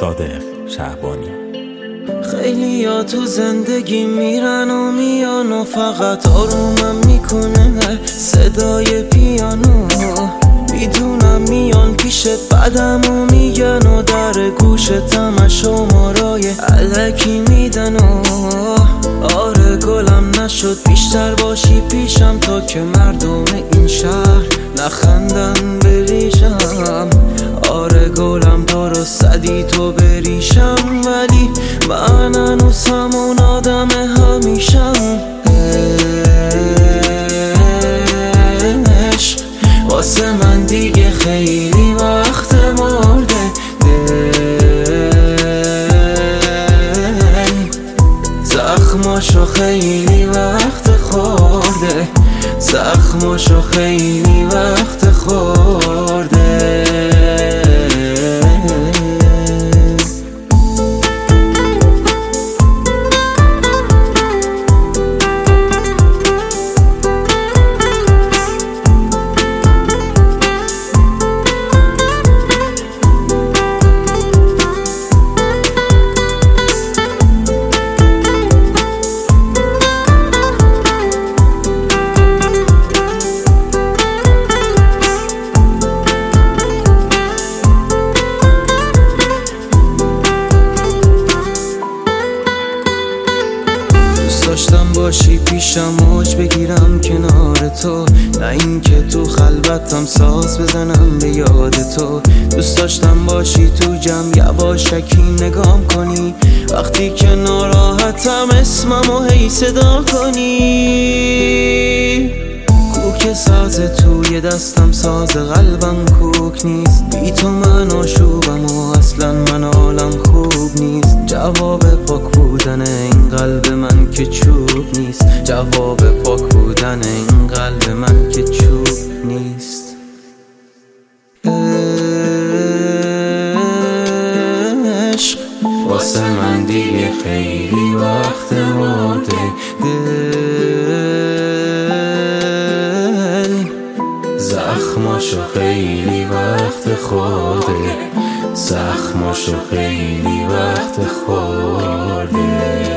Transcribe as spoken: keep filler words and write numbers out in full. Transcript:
صادق شعبانی. خیلی ها تو زندگی میرن و میان و فقط آرومم میکنه صدای پیانو. میدونم میان پیشت بعدم و میگن و در گوشتم شمارای علکی میدن و آره گلم نشد بیشتر باشی پیشم تا که مردم این شهر نخندن بریشم. آره گلم درست زدی تو بریشم ولی من هنوز همون آدم همیشم. عشق واسه من دیگه خیلی وقت مرده، زخماشو خیلی وقت خورده، زخماشو خیلی وقت خورده. داشتم باشی پیشم موج بگیرم کنار تو، نه اینکه تو خلوتم ساز بزنم به یاد تو. دوست داشتم باشی تو جمع یواشکی نگام کنی، وقتی که ناراحتم اسممو هی صدا کنی. کوک ساز توی دستم ساز قلبم کوک نیست، بی تو من آشوبم و اصلا من حالم خوب نیست. جواب پاک بودن این قلب من که چوب نیست، جواب پاک بودن این قلب من که چوب نیست. عشق واسه من دیگه خیلی وقت مرده، دل زخماشو خیلی وقت خورده، زخماشو خیلی وقت خورده.